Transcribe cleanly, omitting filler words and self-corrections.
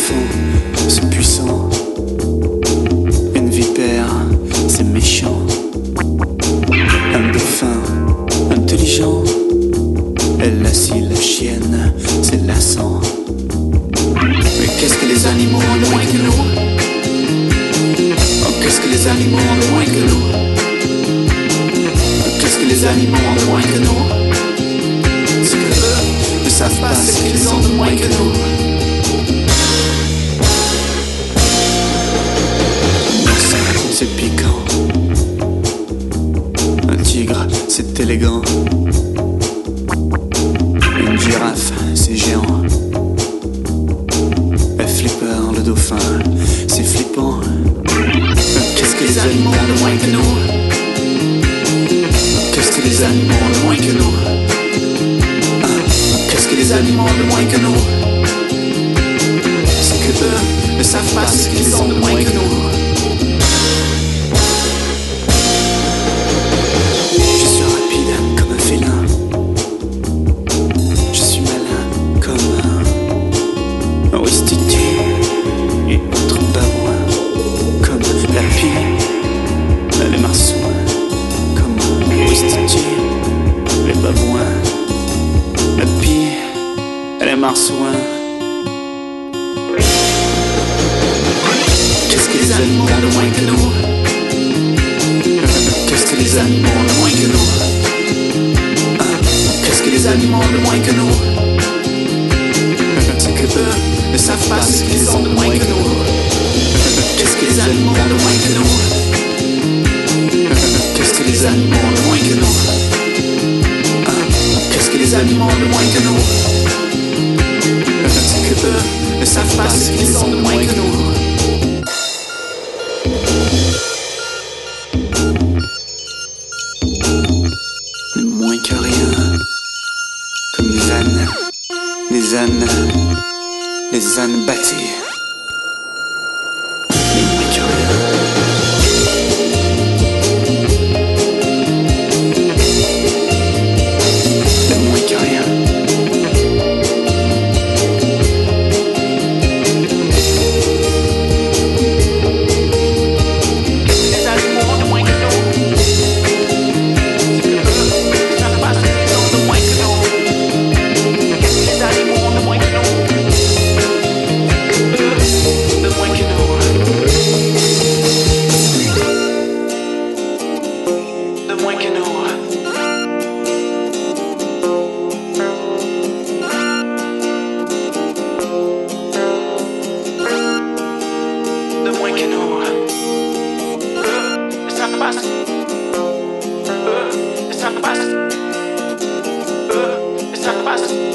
éléphant, c'est puissant. Une vipère, c'est méchant. Un dauphin, intelligent. Elle assit la chienne, c'est lassant. Mais qu'est-ce que les animaux ont de moins que nous? Oh, qu'est-ce que les animaux ont de moins que nous? Qu'est-ce que les animaux ont de moins que nous? C'est que eux ne savent pas ce qu'ils ont de moins que nous. C'est piquant. Un tigre, c'est élégant. Une girafe, c'est géant. Un flipper, le dauphin, c'est flippant. Qu'est-ce que les animaux ont de moins que nous? Qu'est-ce que les animaux ont de moins que nous? Qu'est-ce que les animaux ont de moins que nous? C'est que eux ne savent pas ce qu'ils ont de moins que nous. Je suis rapide comme un félin. Je suis malin comme un ouistiti et autres babouins. Comme la pie, les marsouins. Comme un ouistiti, les babouins. La pie, les marsouins. Qu'est-ce que les animaux ont de moins que nous? Qu'est-ce que les animaux ont de moins que nous? Qu'est-ce que les animaux ont de moins que nous? C'est que eux ne savent pas ce qu'ils ont de moins que nous. Qu'est-ce que les animaux ont de moins que nous? Qu'est-ce que les animaux ont de moins que nous? Qu'est-ce que les animaux ont de moins que nous? C'est que eux ne savent pas ce qu'ils ont de moins que nous. Moins que rien, comme les ânes bâtis. Mais moins que rien. Mais moins que rien. Les animaux ont de moins que nous. Pass.